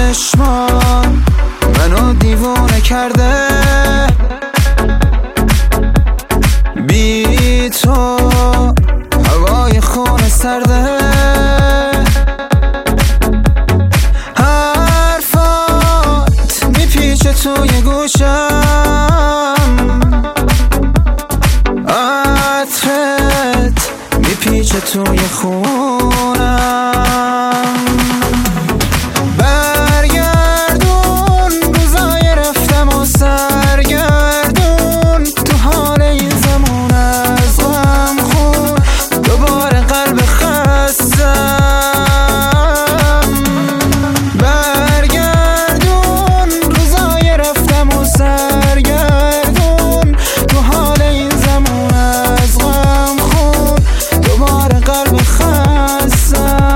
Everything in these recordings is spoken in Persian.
چشمان منو دیوونه کرده، بی تو هوای خونه سرده، حرفات میپیچه توی گوشم، عطرت میپیچه توی خونم. برگردون روزای رفتم و سرگردون تو حال این زمان از غم خون، دوباره قلب خستم. برگردون روزای رفتم و سرگردون تو حال این زمان از غم خون، دوباره قلب خستم.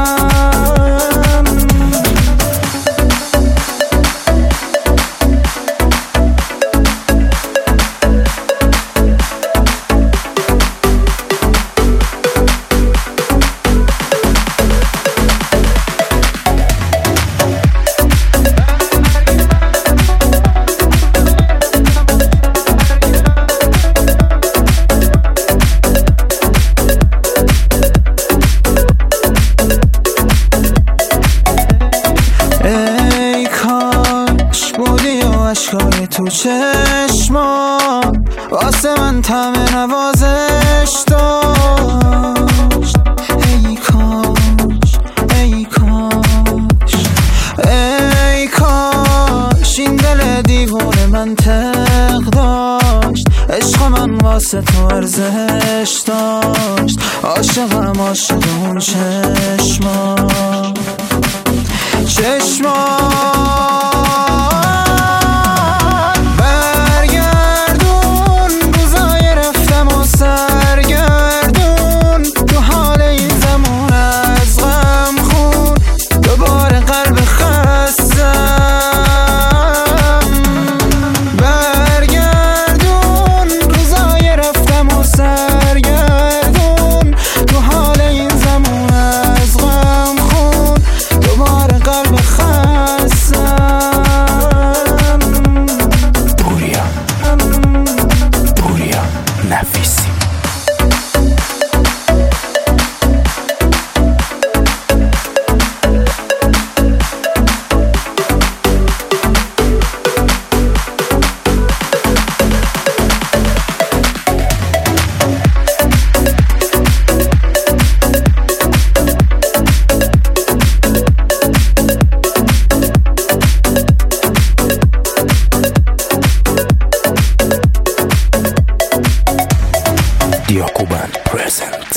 ای کاش بودی و عشقای تو چشمان واسه من طعم نوازش داشت. ای کاش ای کاش ای کاش این دل دیوونه منطق داشت، عشق من واسه تو ارزش داشت. عاشقم عاشق اون چشمان برگردون روزای رفتم و سرگردون تو حال این زمان از غم خون، دوباره قلب خستم. برگردون روزای رفتم و سرگردون تو حال این زمان از غم خون، دوباره قلب پوریا نفیسی. Dio Cuban present.